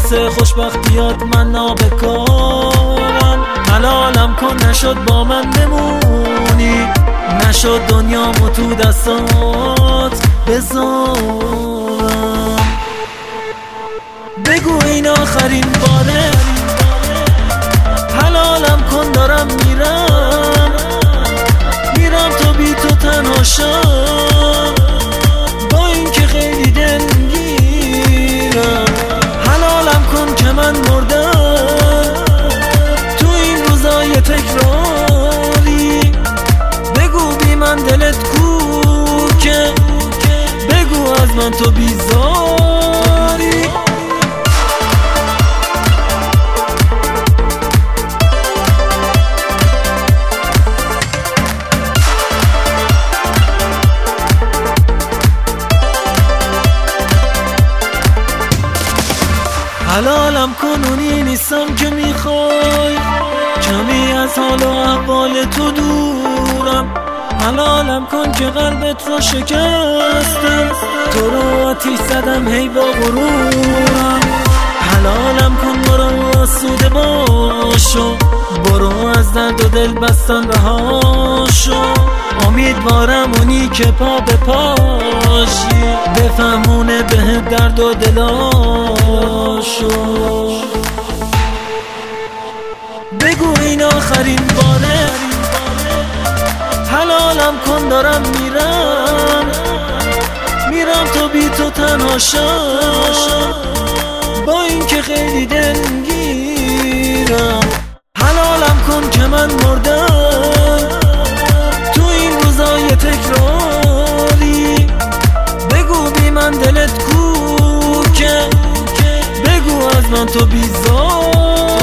واسه خوشبختیات من نابکارم. حلالم کن نشد با من بمونی، نشد دنیامو تو دستات بذارم. بگو این آخرین باره، حلالم کن دارم میرم تا بی تو تنها شم، با این که خیلی دلگیرم. حلالم کن که من مردم تو این روزای تکراری. بگو بی من دلت کوکه، بگو از من تو بیزاری. حلالم کن اونی نیستم که میخوای، کمی از حال و احوال تو دورم. حلالم کن که قلبت رو شکستم، تو رو آتیش زدم هی با غرورم. حلالم کن برو آسوده باشو، برو از درد و دل بستن رهاشو. امیدوارم اونی که پا به پاشی بفهمونه به درد و دلاشو. بگو این آخرین باره، حلالم کن دارم میرم تا بی تو تنها شم، با این که خیلی دلگیرم. حلالم کن که من مردم تو این روزای تکراری. بگو بی من دلت کوکه، بگو از من تو بیزار.